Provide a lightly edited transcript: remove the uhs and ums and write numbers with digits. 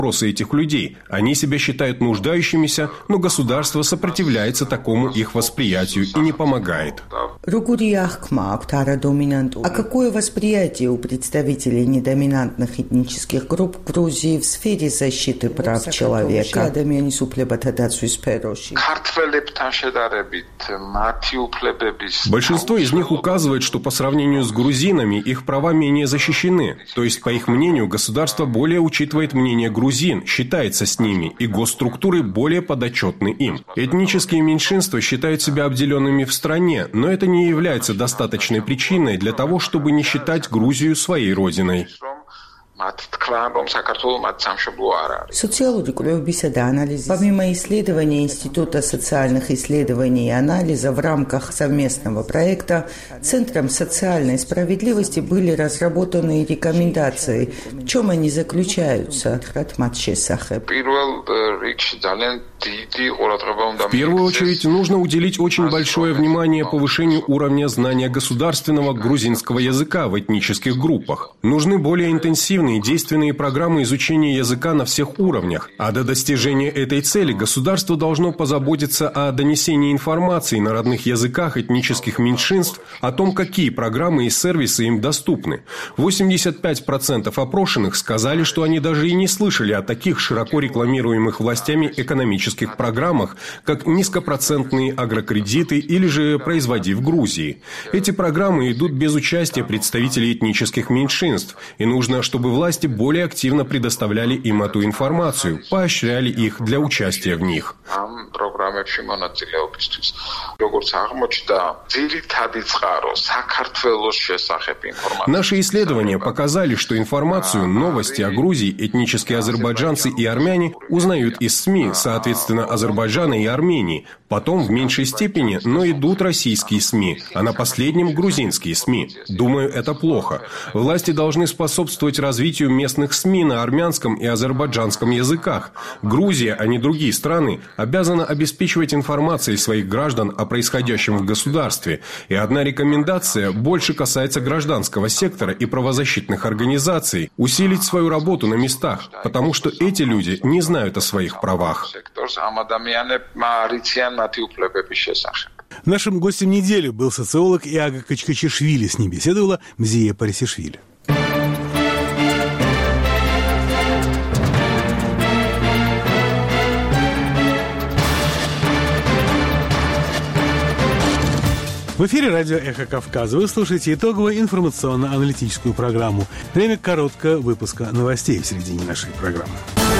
вопросы этих людей. Они себя считают нуждающимися, но государство сопротивляется такому их восприятию и не помогает. А какое восприятие у представителей недоминантных этнических групп в Грузии в сфере защиты прав человека? Большинство из них указывает, что по сравнению с грузинами их права менее защищены. То есть, по их мнению, государство более учитывает мнение грузин, считается с ними, и госструктуры более подотчетны им. Этнические меньшинства считают себя обделенными в стране, но это не является достаточной причиной для того, чтобы не считать Грузию своей родиной. Помимо исследований Института социальных исследований и анализа в рамках совместного проекта Центром социальной справедливости были разработаны рекомендации. В чем они заключаются? В первую очередь, нужно уделить очень большое внимание повышению уровня знания государственного грузинского языка в этнических группах. Нужны более интенсивные действенные программы изучения языка на всех уровнях, а до достижения этой цели государство должно позаботиться о донесении информации на родных языках этнических меньшинств о том, какие программы и сервисы им доступны. 85% опрошенных сказали, что они даже и не слышали о таких широко рекламируемых властями экономических программах, как низкопроцентные агрокредиты или же «Производи в Грузии». Эти программы идут без участия представителей этнических меньшинств, и нужно, чтобы власти более активно предоставляли им эту информацию, поощряли их для участия в них. Наши исследования показали, что информацию, новости о Грузии этнические азербайджанцы и армяне узнают из СМИ, соответственно, Азербайджана и Армении. Потом в меньшей степени, но идут российские СМИ, а на последнем грузинские СМИ. Думаю, это плохо. Власти должны способствовать развитию местных СМИ на армянском и азербайджанском языках. Грузия, а не другие страны, обязана обеспечивать информацией своих граждан о происходящем в государстве. И одна рекомендация больше касается гражданского сектора и правозащитных организаций – усилить свою работу на местах, потому что эти люди не знают о своих правах. Нашим гостем недели был социолог Иага Качкачишвили. С ним беседовала Мзия Парисишвили. В эфире радио «Эхо Кавказа». Вы слушаете итоговую информационно-аналитическую программу. Время короткого выпуска новостей в середине нашей программы.